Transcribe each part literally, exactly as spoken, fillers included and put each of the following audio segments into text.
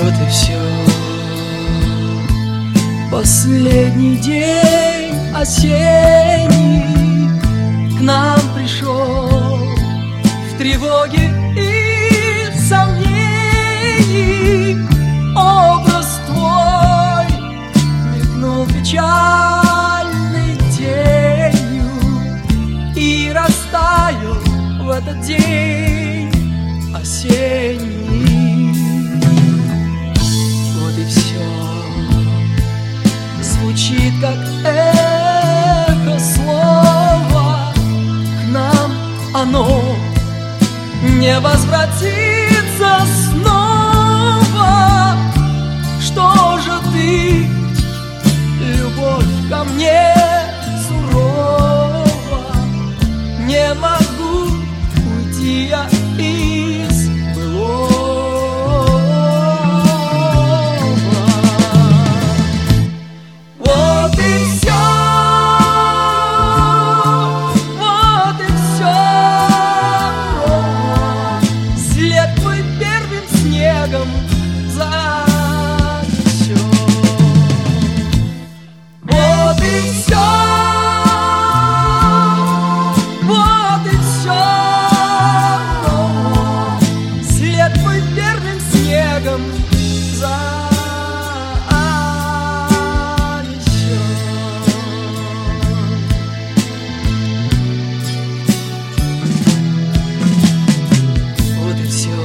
Вот и все. Последний день осенний к нам пришел в тревоге и сомнении. Образ твой мелькнул печальной тенью и растаял в этот день осенний. Вот и все. Звучит как эхо слова, к нам оно не возвратится снова. Что же ты, любовь ко мне сурова? Не могу уйти я из былого. Вот и все, вот и все. След твой первым снегом занесет. Вот и все, вот и все. След твой первым снегом занесет. Вот и все.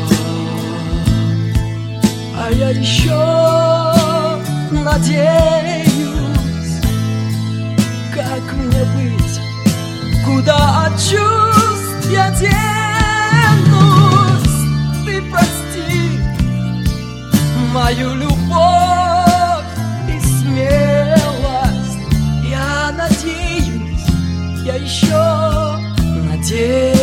А я еще надеюсь, как мне быть, куда от чувств я денусь. Ты прости мою любовь и смелость. Я надеюсь, я еще надеюсь.